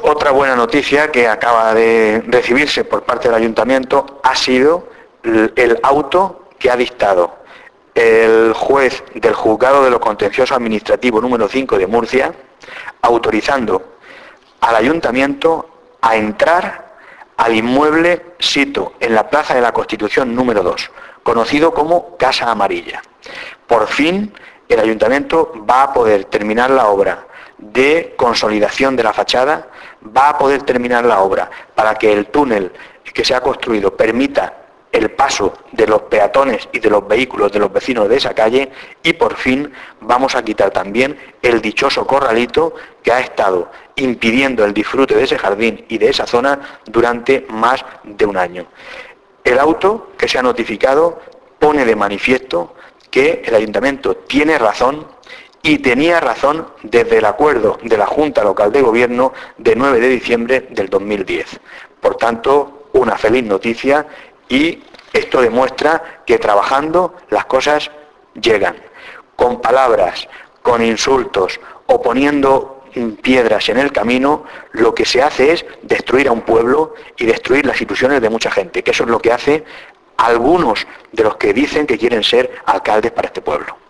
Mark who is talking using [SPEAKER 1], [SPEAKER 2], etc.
[SPEAKER 1] Otra buena noticia que acaba de recibirse por parte del Ayuntamiento ha sido el auto que ha dictado el juez del Juzgado de lo Contencioso Administrativo número 5 de Murcia, autorizando al Ayuntamiento a entrar al inmueble sito en la Plaza de la Constitución número 2, conocido como Casa Amarilla. Por fin, el Ayuntamiento va a poder terminar la obra de consolidación de la fachada, va a poder terminar la obra para que el túnel que se ha construido permita el paso de los peatones y de los vehículos de los vecinos de esa calle, y por fin vamos a quitar también el dichoso corralito que ha estado impidiendo el disfrute de ese jardín y de esa zona durante más de un año. El auto que se ha notificado pone de manifiesto que el Ayuntamiento tiene razón, y tenía razón desde el acuerdo de la Junta Local de Gobierno de 9 de diciembre del 2010. Por tanto, una feliz noticia, y esto demuestra que trabajando las cosas llegan. Con palabras, con insultos o poniendo piedras en el camino, lo que se hace es destruir a un pueblo y destruir las ilusiones de mucha gente, que eso es lo que hace algunos de los que dicen que quieren ser alcaldes para este pueblo.